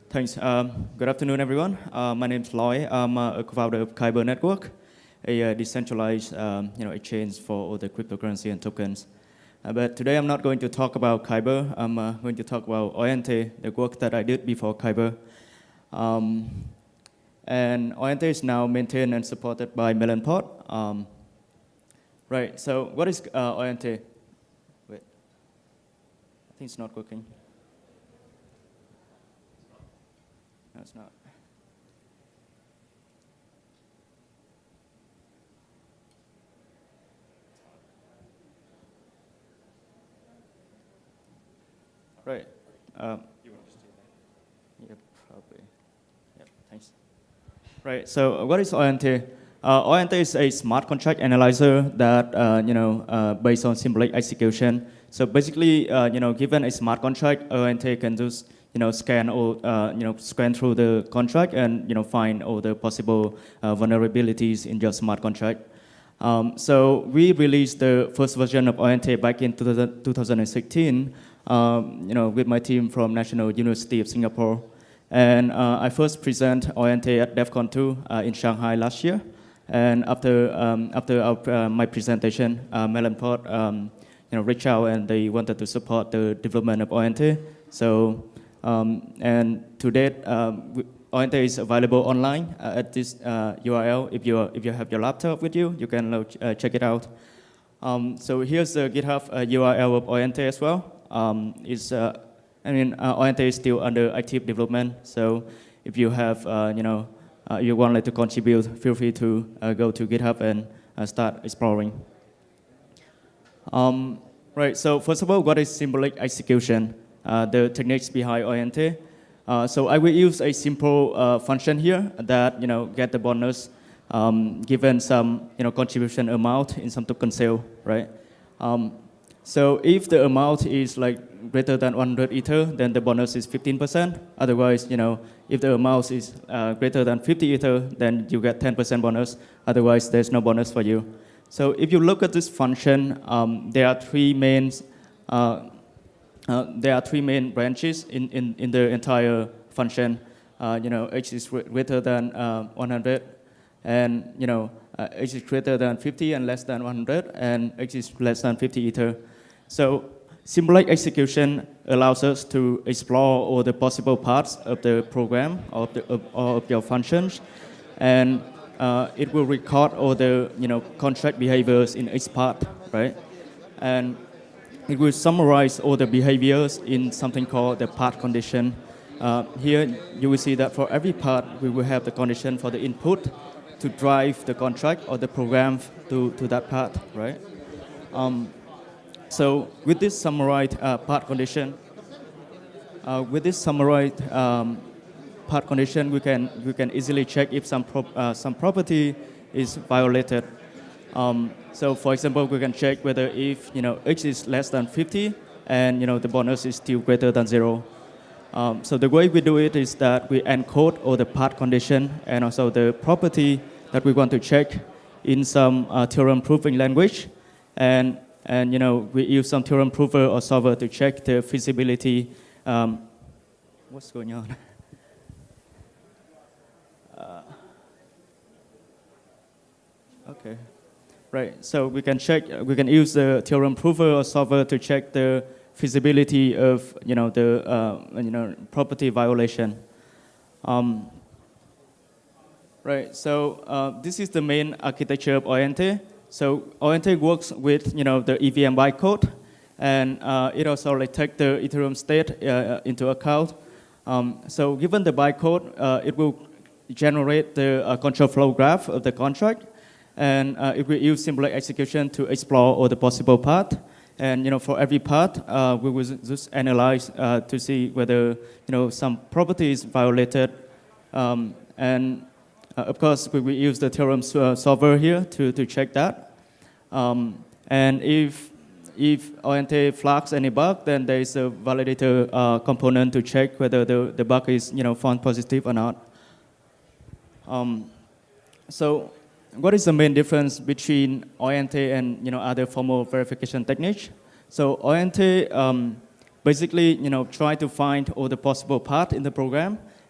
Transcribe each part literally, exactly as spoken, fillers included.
Thanks. Um, good afternoon, everyone. Uh, my name is Loy. I'm uh, a co-founder of Kyber Network, a uh, decentralized um, you know, exchange for all the cryptocurrency and tokens. Uh, but today I'm not going to talk about Kyber. I'm uh, going to talk about Oyente, the work that I did before Kyber. Um, and Oyente is now maintained and supported by Melonport. Um, right, so what is uh, Oyente? Wait, I think it's not working. No, it's not. Right. Um, you want to stay there? Yep, probably. Yep, thanks. Right, so what is Oyente? Uh, Oyente is a smart contract analyzer that, uh, you know, uh, based on symbolic execution. So basically, uh, you know, given a smart contract, Oyente can just, you know, scan all, uh, you know, scan through the contract and, you know, find all the possible uh, vulnerabilities in your smart contract. Um, so we released the first version of Oyente back in two thousand sixteen, um, you know, with my team from National University of Singapore. And uh, I first presented Oyente at DevCon two uh, in Shanghai last year. And after, um, after our, uh, my presentation, uh, Melonport, um, you know, reached out and they wanted to support the development of Oyente. So, um, and to date, um, Oyente is available online uh, at this uh, U R L. If you if you have your laptop with you, you can load, uh, check it out. Um, so here's the GitHub uh, U R L of Oyente as well. Um, it's, uh, I mean, uh, Oyente is still under active development. So if you have, uh, you know, uh, you want to contribute, feel free to uh, go to GitHub and uh, start exploring. Um, right. So first of all, what is symbolic execution? Uh, the techniques behind Oyente. Uh, so I will use a simple uh, function here that, you know, get the bonus um, given some, you know, contribution amount in some token sale, right? Um, so if the amount is like greater than one hundred Ether, then the bonus is fifteen percent. Otherwise, you know, if the amount is uh, greater than fifty Ether, then you get ten percent bonus. Otherwise, there's no bonus for you. So if you look at this function, um, there are three main uh, Uh, there are three main branches in, in, in the entire function. Uh, you know, h is greater than uh, one hundred, and you know, uh, h is greater than fifty and less than one hundred, and h is less than fifty Ether. So symbolic execution allows us to explore all the possible parts of the program or of, the, of, or of your functions, and uh, it will record all the, you know, contract behaviors in each part, right? And it will summarize all the behaviors in something called the part condition. Uh, here, you will see that for every part, we will have the condition for the input to drive the contract or the program to, to that part, right? Um, so with this summarized uh, part condition, uh, with this summarized um, part condition, we can, we can easily check if some, pro uh, some property is violated. Um, so, for example, we can check whether if, you know, h is less than fifty and, you know, the bonus is still greater than zero. Um, so the way we do it is that we encode all the part condition and also the property that we want to check in some uh, theorem proving language, and and you know, we use some theorem prover or solver to check the feasibility. Um, what's going on? uh, okay. Right, so we can check, we can use the theorem prover or solver to check the feasibility of, you know, the, uh, you know, property violation. Um, right, so uh, this is the main architecture of Oyente. So Oyente works with, you know, the E V M bytecode, and uh, it also like take the Ethereum state uh, into account. Um, so given the bytecode, uh, it will generate the uh, control flow graph of the contract. And uh, it will use symbolic execution to explore all the possible paths. And, you know, for every part, uh, we will just analyze uh, to see whether, you know, some property is violated. Um, and uh, of course, we will use the theorem uh, solver here to, to check that. Um, and if if Oyente flags any bug, then there is a validator uh, component to check whether the, the bug is, you know, found positive or not. Um, so. What is the main difference between Oyente and, you know, other formal verification techniques? So Oyente um, basically, you know, try to find all the possible paths in the program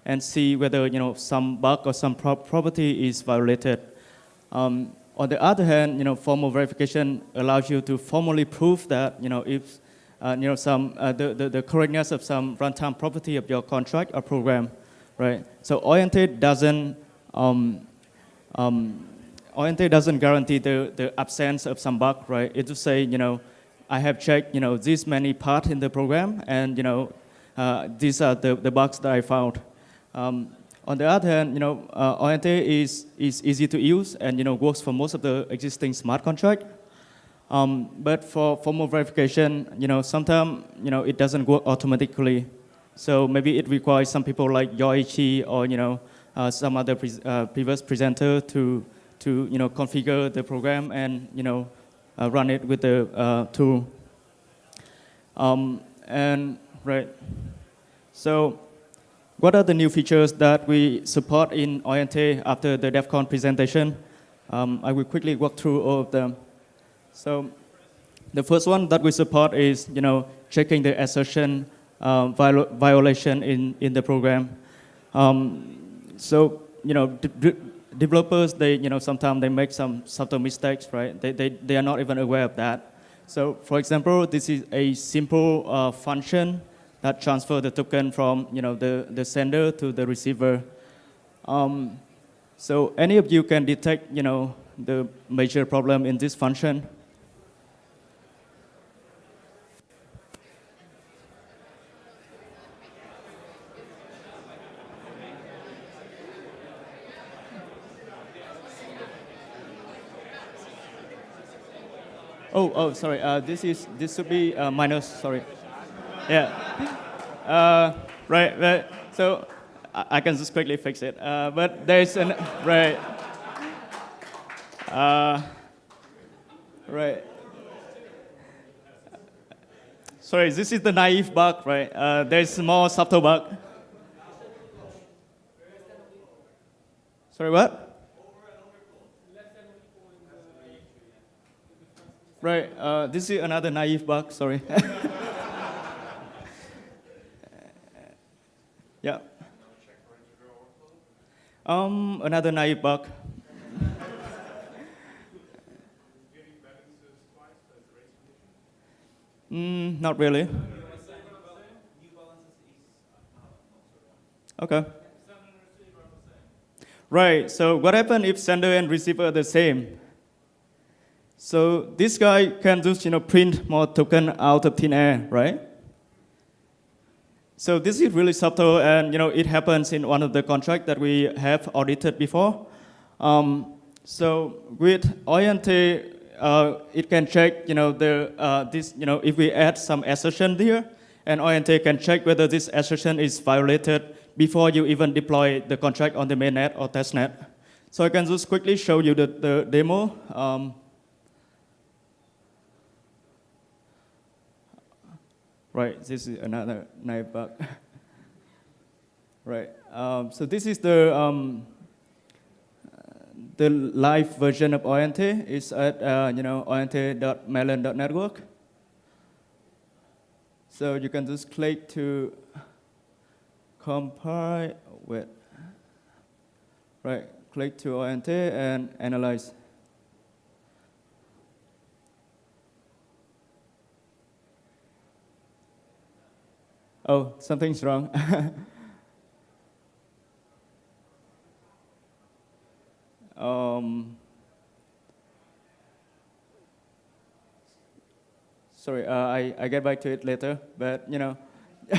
and see whether you know some bug or some pro property is violated. Um, on the other hand, you know, formal verification allows you to formally prove that you know if uh, you know some uh, the, the the correctness of some runtime property of your contract or program, right? So Orientate doesn't um, um, Orientate doesn't guarantee the the absence of some bug, right? It just say you know I have checked you know this many parts in the program, and you know uh, these are the the bugs that I found. Um, On the other hand, you know, uh, Orientate is, is easy to use and, you know, works for most of the existing smart contract. Um, but for formal verification, you know, sometimes, you know, it doesn't work automatically. So maybe it requires some people like Yoichi or, you know, uh, some other pre uh, previous presenter to, to, you know, configure the program and, you know, uh, run it with the uh, tool. Um, and, right, so, what are the new features that we support in Orientate after the DEF CON presentation? Um, I will quickly walk through all of them. So the first one that we support is, you know, checking the assertion uh, viol violation in, in the program. Um, so, you know, de de developers, they, you know, sometimes they make some subtle mistakes, right? They, they, they are not even aware of that. So, for example, this is a simple uh, function that transfer the token from you know the, the sender to the receiver. Um, so any of you can detect you know the major problem in this function. Oh, oh, sorry. Uh, this is this should be uh, minus. Sorry. Yeah. Uh, right, right. So I, I can just quickly fix it. Uh, but there's an right. Uh, right. Sorry, this is the naive bug, right? Uh, there's more subtle bug. Sorry, what? Right. Uh, this is another naive bug. Sorry. Yeah. Um, another naive bug. mm, not really. Okay. Right. So what happens if sender and receiver are the same? So this guy can just you know print more token out of thin air, right? So this is really subtle, and you know it happens in one of the contracts that we have audited before. Um, so with Orientate, uh, it can check you know the uh, this you know if we add some assertion there, and Orientate can check whether this assertion is violated before you even deploy the contract on the mainnet or testnet. So I can just quickly show you the, the demo. Um, Right, this is another naive bug. Right, um, so this is the um, the live version of Orientate. It's at uh, you know orientate dot melon dot network. So you can just click to compile with right. Click to Orientate and analyze. Oh, something's wrong. um, sorry, uh, I, I get back to it later, but you know,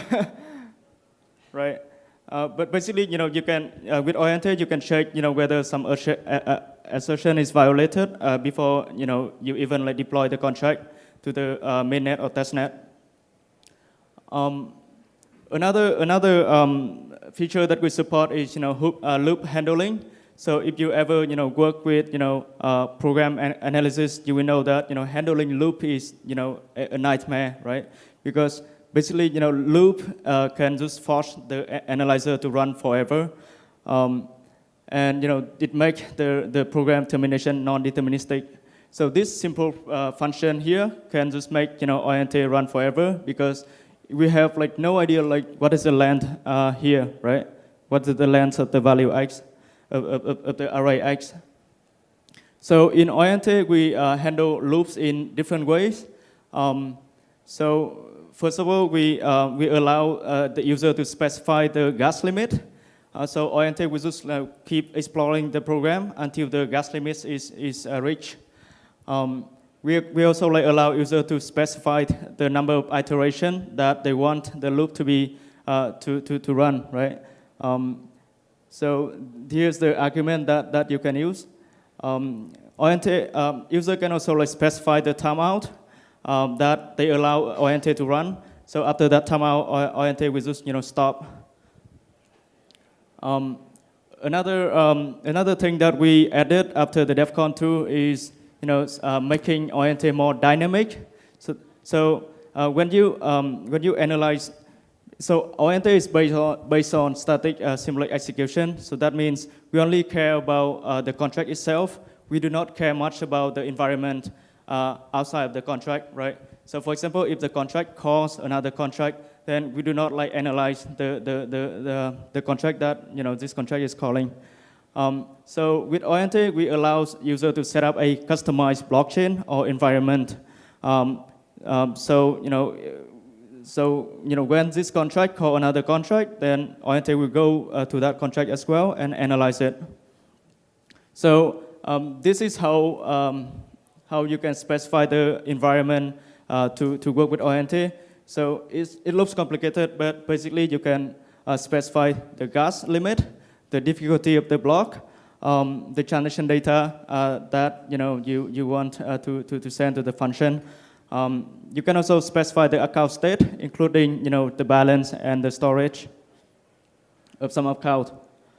right. Uh, but basically, you know, you can, uh, with Orientate, you can check, you know, whether some assertion is violated uh, before, you know, you even like deploy the contract to the uh, mainnet or testnet. Um, Another, another um, feature that we support is, you know, hoop, uh, loop handling. So if you ever, you know, work with, you know, uh, program an analysis, you will know that, you know, handling loop is, you know, a, a nightmare, right? Because basically, you know, loop uh, can just force the analyzer to run forever. Um, and, you know, it makes the, the program termination non-deterministic. So this simple uh, function here can just make, you know, Orientate run forever because we have like no idea like what is the length uh, here, right? what is the length of the value x, of, of, of the array x. So in Oyente, we uh, handle loops in different ways. Um, so first of all, we, uh, we allow uh, the user to specify the gas limit. Uh, so Oyente will just uh, keep exploring the program until the gas limit is, is uh, reached. Um, we, we also like, allow user to specify the number of iterations that they want the loop to be uh, to, to, to run, right? Um, so here's the argument that, that you can use. Um, Oyente, um, user can also like, specify the timeout um, that they allow Oyente to run. So after that timeout, Oyente will just you know, stop. Um, another, um, another thing that we added after the DEFCON two is you know, uh, making Oyente more dynamic. So, so uh, when, you, um, when you analyze, so Oyente is based on, based on static uh, symbolic execution. So that means we only care about uh, the contract itself. We do not care much about the environment uh, outside of the contract, right? So for example, if the contract calls another contract, then we do not like analyze the, the, the, the, the contract that you know, this contract is calling. Um, so with Oyente, we allow user to set up a customized blockchain or environment. Um, um, so you know, so you know, when this contract call another contract, then Oyente will go uh, to that contract as well and analyze it. So um, this is how um, how you can specify the environment uh, to to work with Oyente. So it's, it looks complicated, but basically you can uh, specify the gas limit, the difficulty of the block, um, the transaction data uh, that you know you you want uh, to, to to send to the function. Um, you can also specify the account state, including you know the balance and the storage of some account.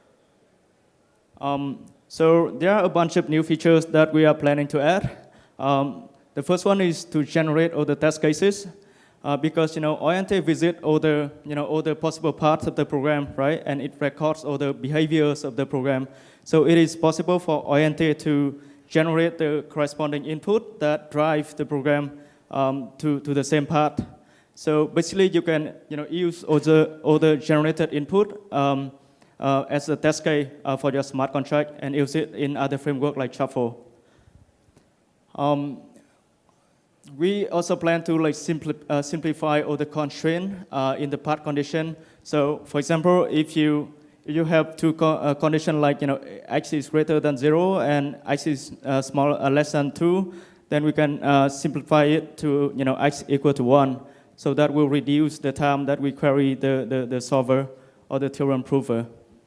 Um, so there are a bunch of new features that we are planning to add. Um, the first one is to generate all the test cases. Uh, because you know Oyente visits all the you know all the possible parts of the program, right? And it records all the behaviors of the program. So it is possible for Oyente to generate the corresponding input that drive the program um, to to the same path. So basically, you can you know use all the all the generated input um, uh, as a test case uh, for your smart contract and use it in other frameworks like Shuffle. Um, We also plan to like simpli uh, simplify all the constraints uh, in the path condition. So, for example, if you if you have two co uh, conditions like you know x is greater than zero and x is uh, small uh, less than two, then we can uh, simplify it to you know x equal to one. So that will reduce the time that we query the the, the solver or the theorem prover.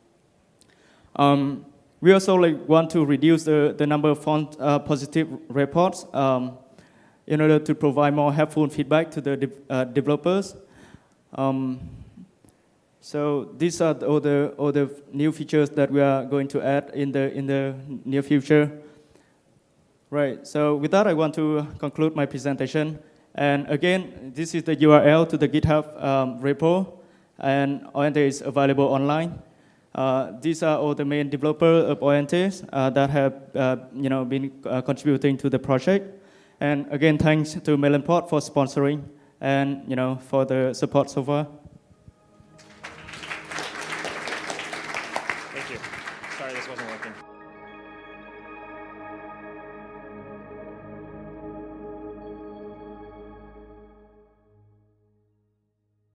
Um, we also like want to reduce the the number of false uh, positive reports. Um, in order to provide more helpful feedback to the de uh, developers. Um, so these are all the, all the new features that we are going to add in the, in the near future. Right, so with that I want to conclude my presentation. And again, this is the U R L to the GitHub um, repo, and Oyente is available online. Uh, these are all the main developers of Oyente uh, that have uh, you know, been uh, contributing to the project. And again, thanks to Melonport for sponsoring and you know for the support so far. Thank you. Sorry, this wasn't working.